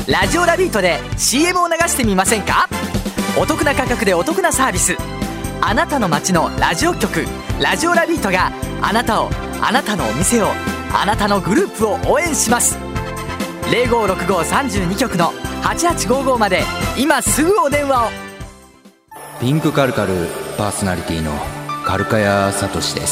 ラジオラビートで CM を流してみませんか？お得な価格でお得なサービス。あなたの街のラジオ局ラジオラビートがあなたを、あなたのお店を、あなたのグループを応援します。056532局の8855まで今すぐお電話を。 ピンクカルカルパーソナリティのカルカヤサトシです。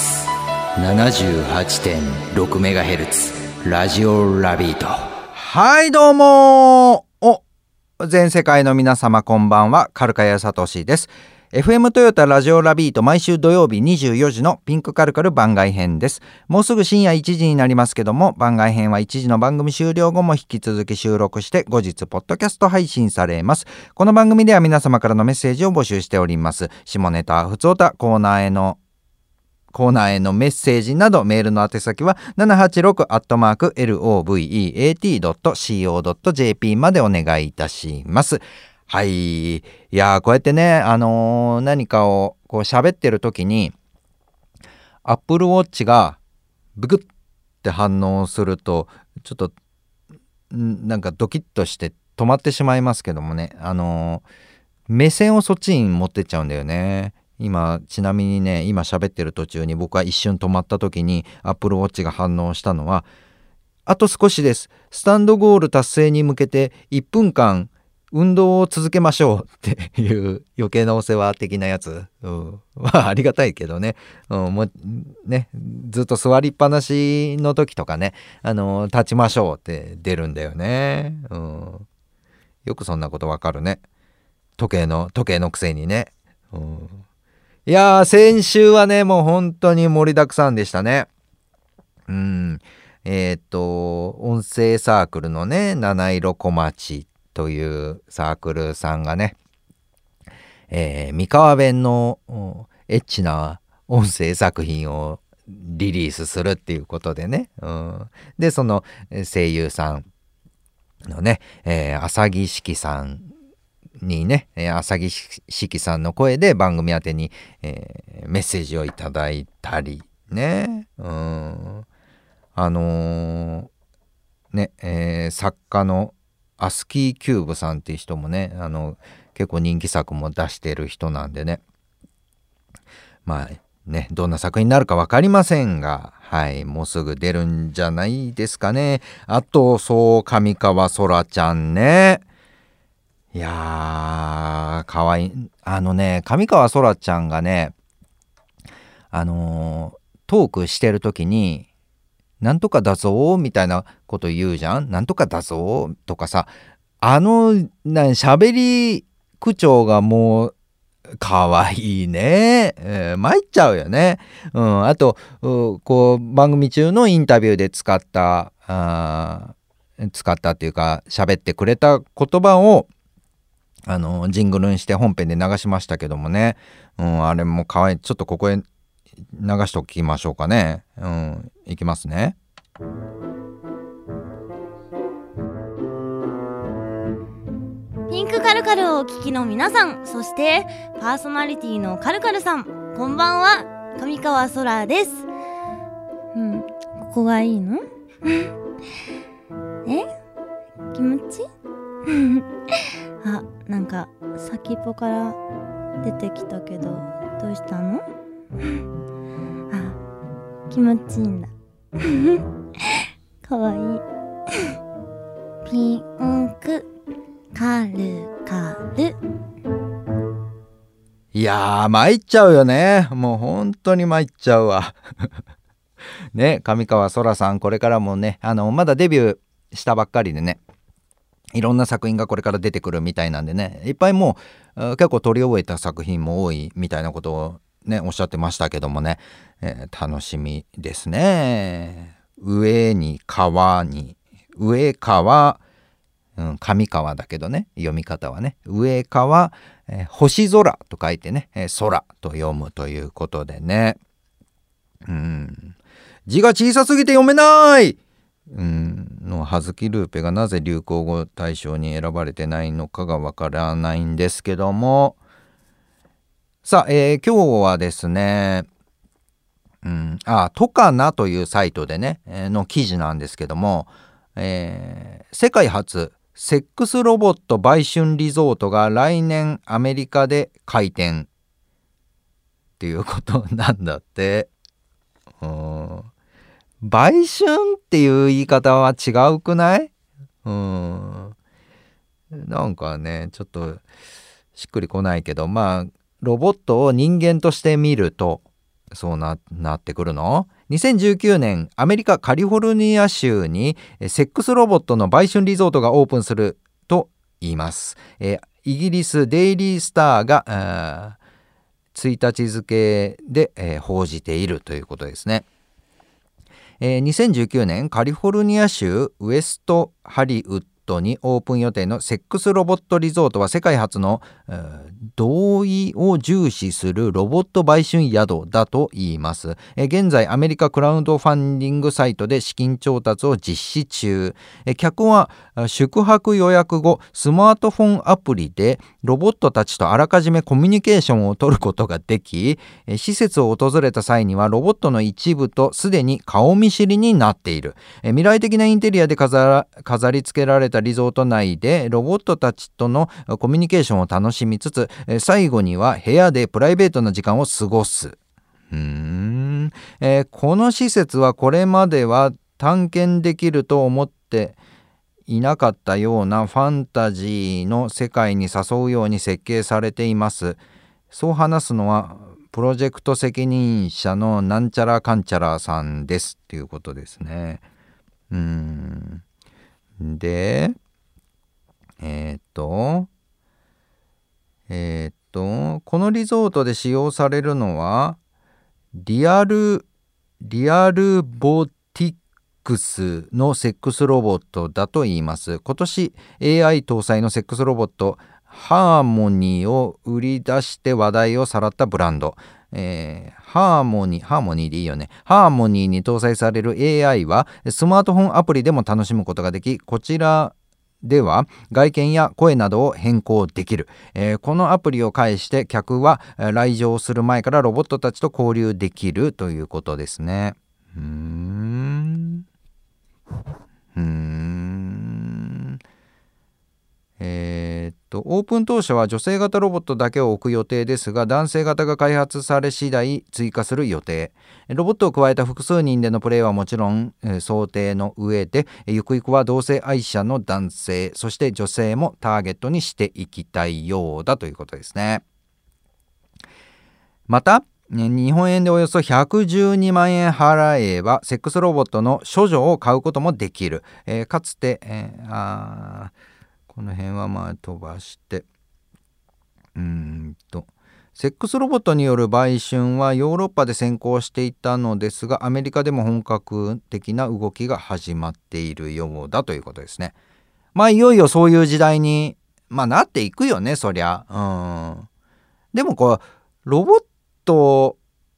78.6MHz ラジオラビート。 はいどうも全世界の皆様こんばんは、カルカヤサトシです。 FM トヨタラジオラビート、毎週土曜日24時のピンクカルカル番外編です。もうすぐ深夜1時になりますけども、番外編は1時の番組終了後も引き続き収録して後日ポッドキャスト配信されます。この番組では皆様からのメッセージを募集しております。下ネタ、ふつおた、コーナーへのメッセージなど、メールの宛先は 786@loveat.co.jp までお願いいたします。はい。いやこうやってね、何かをこう喋ってる時に Apple Watch がブクッって反応すると、ちょっとなんかドキッとして止まってしまいますけどもね、目線をそっちに持ってっちゃうんだよね。今ちなみにね、今喋ってる途中に僕は一瞬止まった時に Apple Watch が反応したのは、あと少しです、スタンドゴール達成に向けて1分間運動を続けましょうっていう余計なお世話的なやつ、ありがたいけどね、もうね、ずっと座りっぱなしの時とかね、立ちましょうって出るんだよね。よくそんなことわかるね、時計のくせにね。いやー、先週はね、もう本当に盛りだくさんでしたね。音声サークルのね、七色小町というサークルさんがね、三河弁のエッチな音声作品をリリースするっていうことでね、でその声優さんのね、浅木四季さんにね、浅木四季さんの声で番組宛てに、メッセージをいただいたりね、作家のアスキーキューブさんっていう人もね、結構人気作も出してる人なんでね、まあね、どんな作品になるか分かりませんが、はい、もうすぐ出るんじゃないですかね。あと上川空ちゃんね、いやーかわいい。上川空ちゃんがね、トークしてる時になんとかだぞみたいなこと言うじゃん。なんとかだぞとかさ、喋り口調がもうかわいいね、参っちゃうよね。あとこう番組中のインタビューで使ったっていうか喋ってくれた言葉をジングルにして本編で流しましたけどもね、あれもかわいい。ちょっとここへ流しておきましょうかね。いきますね。 ピンクカルカルをお聞きの皆さん、そしてパーソナリティのカルカルさん、こんばんは、上川空です。ここがいいの？気持ち？なんか先っぽから出てきたけど、どうしたの？気持ちいいんだ。かわいい。ピンクカルカル。 いやー参っちゃうよね。もう本当に参っちゃうわね、上川空さんこれからもね、まだデビューしたばっかりでね、いろんな作品がこれから出てくるみたいなんでね、いっぱいもう結構撮り終えた作品も多いみたいなことをねおっしゃってましたけどもね、楽しみですね。上川、上川だけどね、読み方はね上川、星空と書いてね、空と読むということでね、字が小さすぎて読めないの葉月ルーペがなぜ流行語大賞に選ばれてないのかがわからないんですけども、さあ、今日はですね、トカナというサイトでね、の記事なんですけども、世界初セックスロボット売春リゾートが来年アメリカで開店っていうことなんだって。売春っていう言い方は違うくない？なんかねちょっとしっくりこないけど、ロボットを人間として見るとそう なってくるの。2019年アメリカカリフォルニア州にセックスロボットの売春リゾートがオープンすると言います。イギリスデイリースターが1日付で報じているということですね。2019年カリフォルニア州ウエストハリウッドにオープン予定のセックスロボットリゾートは世界初の同意を重視するロボット売春宿だといいます。現在アメリカクラウドファンディングサイトで資金調達を実施中。客は宿泊予約後スマートフォンアプリでロボットたちとあらかじめコミュニケーションを取ることができ、施設を訪れた際にはロボットの一部とすでに顔見知りになっている。未来的なインテリアで飾り付けられたリゾート内でロボットたちとのコミュニケーションを楽しみつつ、最後には部屋でプライベートな時間を過ごす。この施設はこれまでは探検できると思っていなかったようなファンタジーの世界に誘うように設計されています。そう話すのはプロジェクト責任者のなんちゃらかんちゃらさんですっていうことですね。でこのリゾートで使用されるのはリアルボティックスのセックスロボットだといいます。今年 AI 搭載のセックスロボットハーモニーを売り出して話題をさらったブランド。ハーモニーでいいよね。ハーモニーに搭載される AI はスマートフォンアプリでも楽しむことができ、こちらでは外見や声などを変更できる。このアプリを介して客は来場する前からロボットたちと交流できるということですね。オープン当初は女性型ロボットだけを置く予定ですが、男性型が開発され次第追加する予定。ロボットを加えた複数人でのプレイはもちろん想定の上で、ゆくゆくは同性愛者の男性そして女性もターゲットにしていきたいようだということですね。また日本円でおよそ112万円払えばセックスロボットの処女を買うこともできる。かつて、この辺は飛ばしてセックスロボットによる売春はヨーロッパで先行していたのですが、アメリカでも本格的な動きが始まっているようだということですね。いよいよそういう時代に、なっていくよね、そりゃ。でもロボット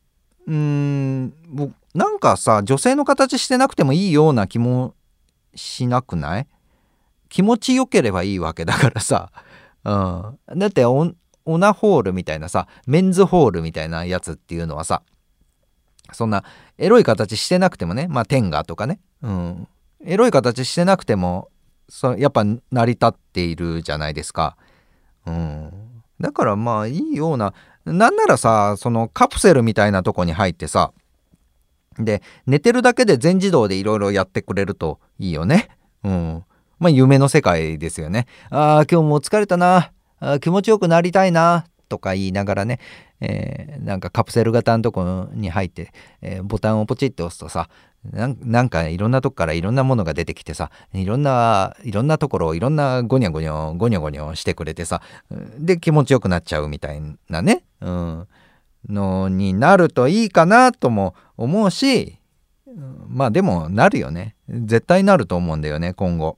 なんかさ、女性の形してなくてもいいような気もしなくない？気持ちよければいいわけだからさ、だってオナホールみたいなさ、メンズホールみたいなやつっていうのはさ、そんなエロい形してなくてもね、テンガとかね、エロい形してなくてもやっぱ成り立っているじゃないですか。だからいいような、なんならさ、そのカプセルみたいなとこに入ってさ、で寝てるだけで全自動でいろいろやってくれるといいよね。夢の世界ですよね。今日も疲れたな、気持ちよくなりたいなとか言いながらね、なんかカプセル型のとこに入って、ボタンをポチッと押すとさ、なんかいろんなとこからいろんなものが出てきてさ、いろんなところをいろんなゴニョゴニョしてくれてさ、で気持ちよくなっちゃうみたいなね、のになるといいかなとも思うし、でもなるよね。絶対なると思うんだよね、今後。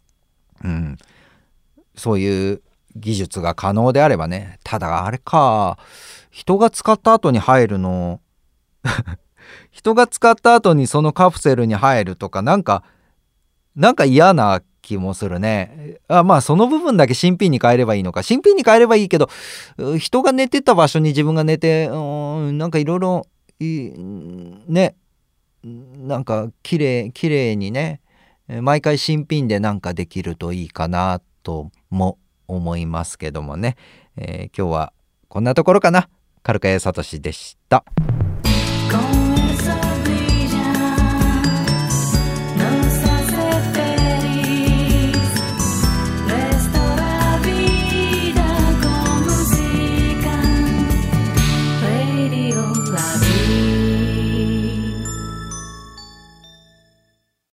そういう技術が可能であればね。ただあれか、人が使った後に入るの人が使った後にそのカプセルに入るとか、なんか嫌な気もするね。その部分だけ新品に変えればいいのか。新品に変えればいいけど、人が寝てた場所に自分が寝て、なんかいろいろね、なんか綺麗にね、 毎回新品でなんかできるといいかなとも思いますけどもね、今日はこんなところかな。カルカヤサトシでした。